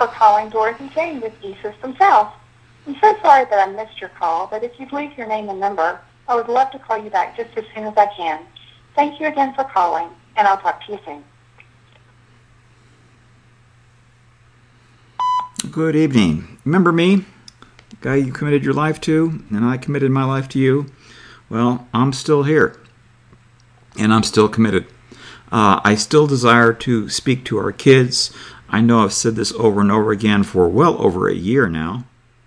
for calling Dorothy Jane with eSystem South. I'm so sorry that I missed your call, but if you'd leave your name and number, I would love to call you back just as soon as I can. Thank you again for calling, and I'll talk to you soon. Good evening. Remember me? The guy you committed your life to, and I committed my life to you? Well, I'm still here, and I'm still committed. I still desire to speak to our kids. I know I've said this over and over again for well over a year now.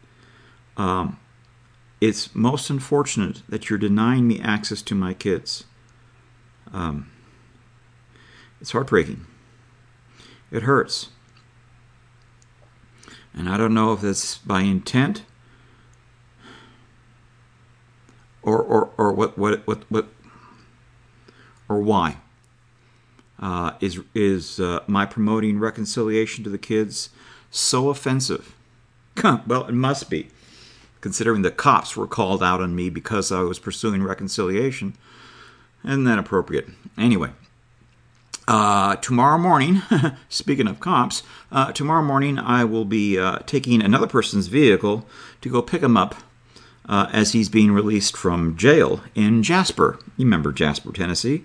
It's most unfortunate that you're denying me access to my kids. It's heartbreaking. It hurts. And I don't know if it's by intent or what or why. Is my promoting reconciliation to the kids so offensive? Well, it must be, considering the cops were called out on me because I was pursuing reconciliation. Isn't that appropriate? Anyway, tomorrow morning, speaking of cops, tomorrow morning I will be taking another person's vehicle to go pick him up as he's being released from jail in Jasper. You remember Jasper, Tennessee.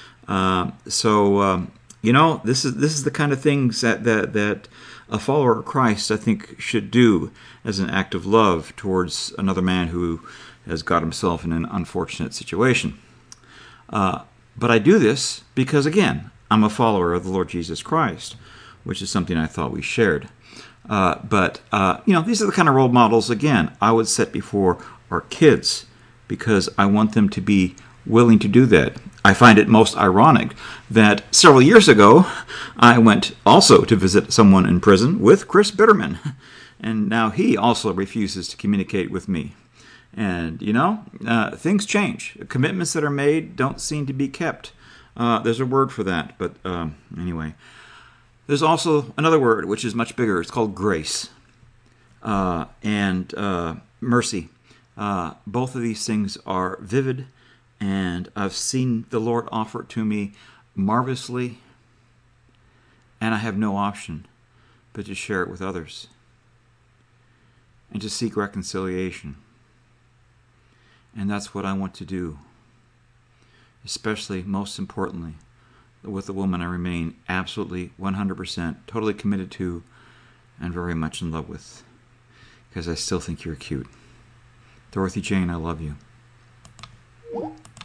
This is the kind of things that a follower of Christ, I think, should do as an act of love towards another man who has got himself in an unfortunate situation. But I do this because, again, I'm a follower of the Lord Jesus Christ, which is something I thought we shared. These are the kind of role models, again, I would set before our kids because I want them to be willing to do that. I find it most ironic that several years ago, I went also to visit someone in prison with Chris Bitterman, and now he also refuses to communicate with me. And, things change. Commitments that are made don't seem to be kept. There's a word for that, but anyway. There's also another word, which is much bigger. It's called grace and mercy. Both of these things are vivid, and I've seen the Lord offer it to me marvelously, and I have no option but to share it with others and to seek reconciliation. And that's what I want to do, especially, most importantly, with the woman I remain absolutely 100% totally committed to and very much in love with, because I still think you're cute. Dorothy Jane, I love you.